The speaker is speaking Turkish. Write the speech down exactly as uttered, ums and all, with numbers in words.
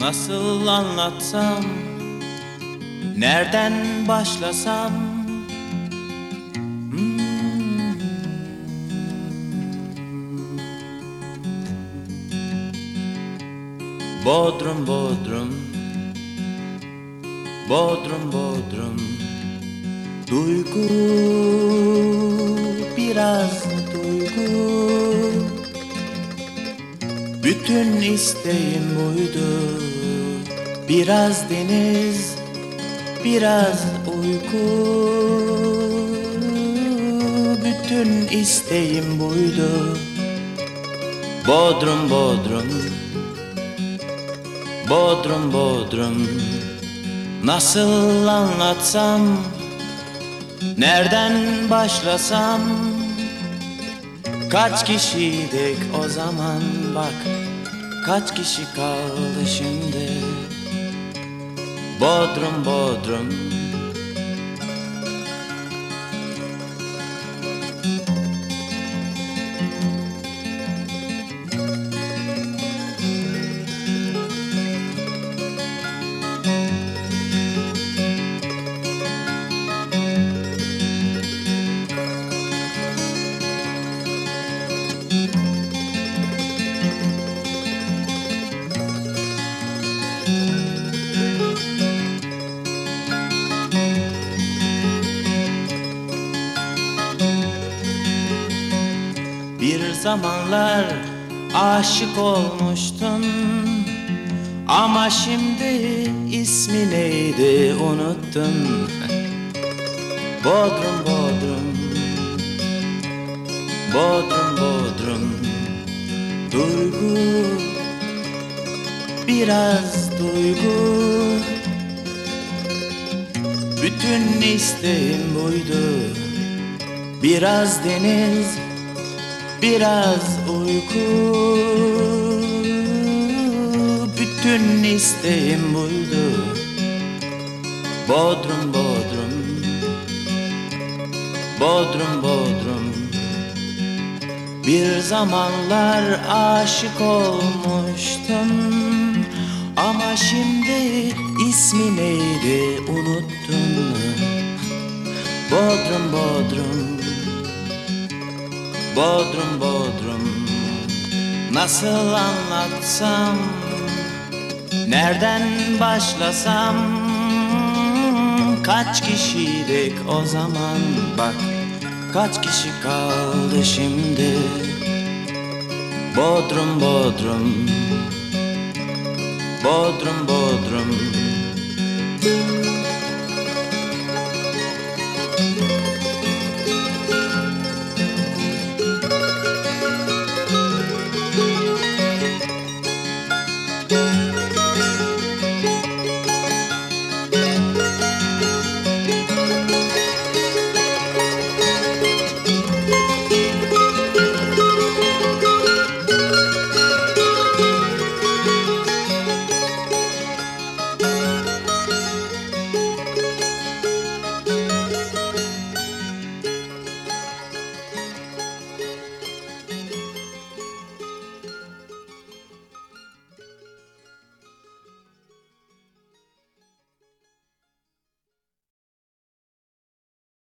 Nasıl anlatsam, nereden başlasam? hmm. Bodrum, Bodrum, Bodrum, Bodrum. Duygu, biraz duygu. Bütün isteğim buydu. Biraz deniz, biraz uyku. Bütün isteğim buydu. Bodrum, Bodrum, Bodrum, Bodrum. Nasıl anlatsam, nereden başlasam? Kaç kişiydik o zaman bak, kaç kişi kaldı şimdi? Bodrum, Bodrum. Bir zamanlar aşık olmuştun, ama şimdi ismi neydi unuttun. Bodrum, Bodrum, Bodrum, Bodrum. Duygu, biraz duygu. Bütün isteğim buydu. Biraz deniz, biraz uyku. Bütün isteğim buydu. Bodrum, Bodrum, Bodrum, Bodrum. Bir zamanlar aşık olmuştum, ama şimdi ismi neydi unuttun. Bodrum, Bodrum, Bodrum, Bodrum. Nasıl anlatsam, nereden başlasam? Kaç kişiydik o zaman bak, kaç kişi kaldı şimdi? Bodrum, Bodrum, Bodrum, Bodrum.